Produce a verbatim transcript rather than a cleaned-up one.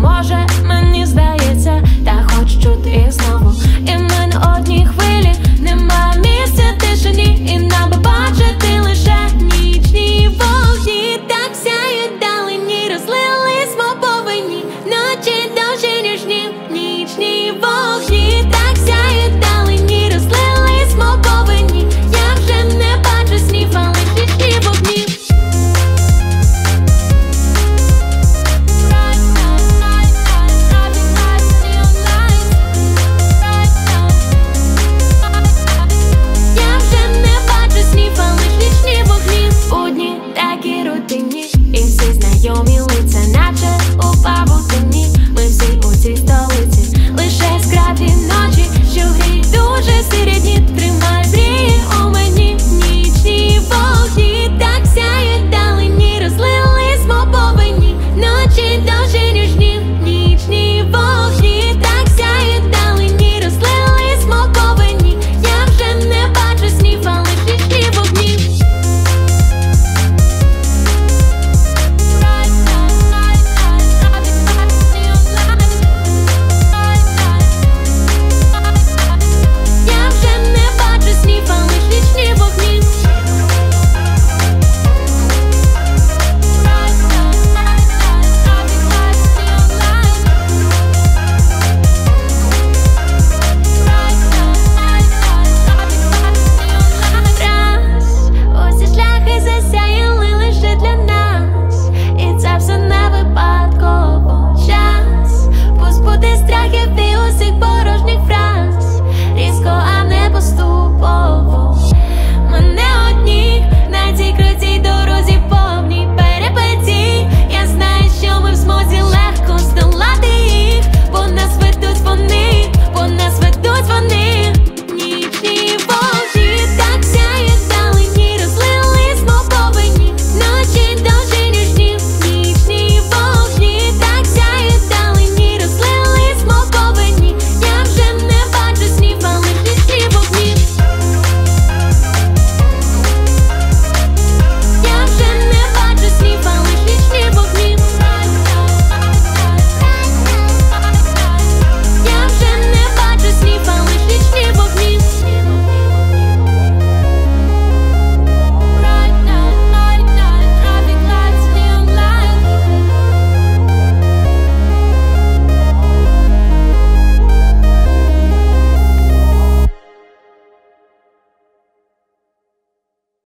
може, мені здається, та хоч чути їх знову. І ми на одній хвилі, нема місця тишині, і нам би бачити лише нічні вогні. Так сяють далині, розлились мов повинні ночі довші, ніж днів, нічні вогні. Так сяють далині, розлились мов повинні. Я вже не бачу снів, але нічні вогні. Я вже не бачу снів, але нічні вогні. Будні такі рутинні, і всі знайомі.